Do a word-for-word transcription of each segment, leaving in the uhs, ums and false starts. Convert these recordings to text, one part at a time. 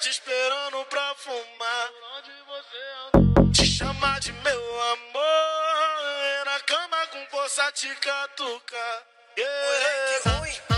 te esperando pra fumar. Te chamar de meu amor, na cama com força te catucar. Yeah.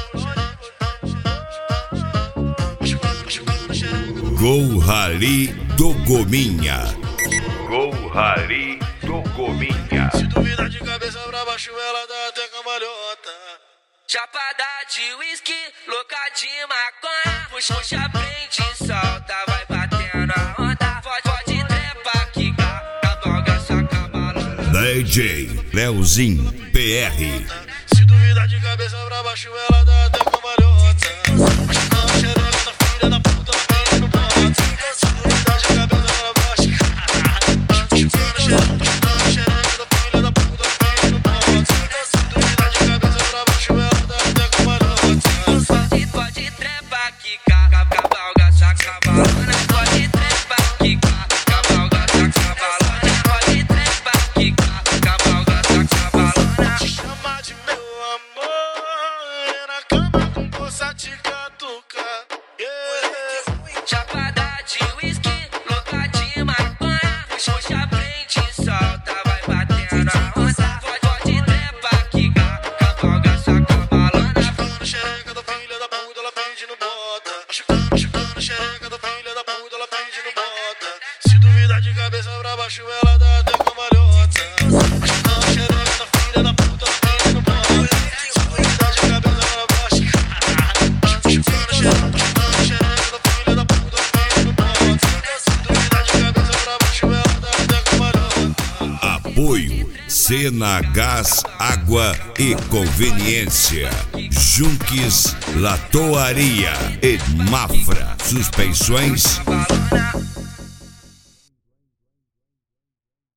Gol Rally do Gominha. Gol Rally do Gominha. Se duvida de cabeça pra baixo, ela dá até cambalhota. Chapada de whisky, louca de maconha. Puxa, puxa, prende, solta, vai batendo a onda. Pode, pode trepa, quica, cavalga, saca balona. D J Leozinho P R. Se duvida de cabeça pra baixo, ela dá até cambalhota. Machucando a xereca da filha da puta, ela perde no bota. Se duvida de cabeça pra baixo, machucando a xereca da filha da puta, ela perde no bota. Se duvida de cabeça pra baixo, ela dá até cambalhota. Pode, pode trepa, quica, cavalga, saca balona. Pode trepa, quica, cavalga, saca balona. Pode trepa, quica, cavalga, saca balona. Te chamar de meu amor, na cama com força te catucar. Yeah. Chapada de whisky, louca de maconha. Puxa, puxa, prende, solta, vai batendo a onda. Pode, pode trepa, quica, cavalga, saca balona. Machucando a xereca da filha da puta, ela pende no bota. Machucando, machucando a xereca da filha da puta, ela pende no bota. Se duvidar de cabeça pra baixo, ela dá até cambalhota. Machucando a xereca da filha da puta, ela pende no bota. Se duvidar de cabeça pra baixo, machucando a xereca da filha da puta, ela pende no bota. Se duvidar de cabeça pra baixo, ela dá até cambalhota. Apoio Sena Gás, Água e Conveniência. Junques Latoaria e Mafra Suspensões